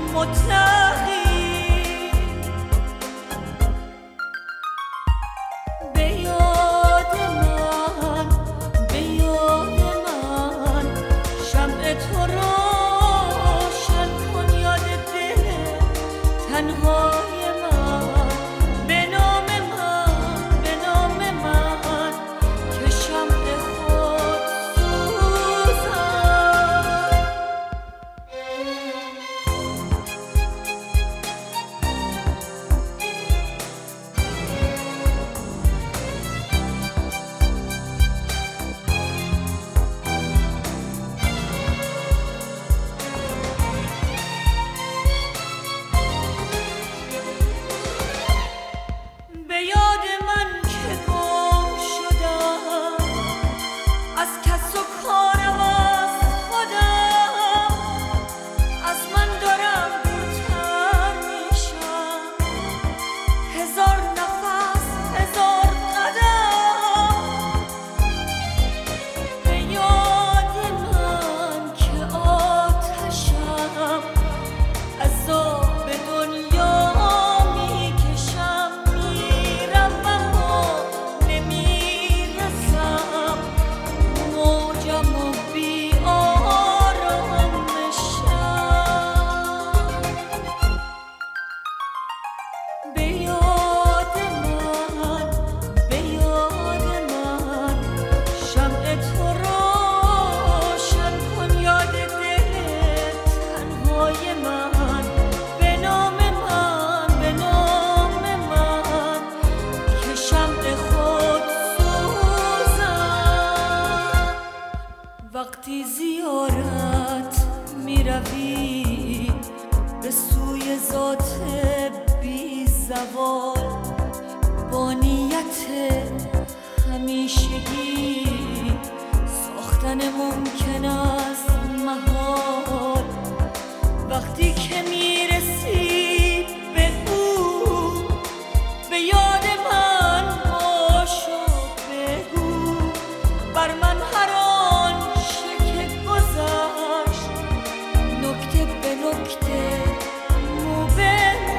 مطلقی به یاد من شمع تو روشن کن یاد دل تنهای من به نام من که شمع خود سوزم به یاد من که گم شدم از کس و کارم از خودم از من دارم دورتر میشم هزار نفس هزار قدم به یاد من که آتشم عذاب دنیا میکشم میرم اما نمیرسم موجم و بی آرامشم به یاد من شمع تو روشن کن یاد دل تنهای من به نام من که شمع خود سوزم وقتی زیارت میروی به سوی ذات بی زوال با نیت همیشگی ساختن ممکن است محال وقتی که میرسی به او به یاد من باش و بگو بر من هر آنچه که گذشت نکته به نکته مو به مو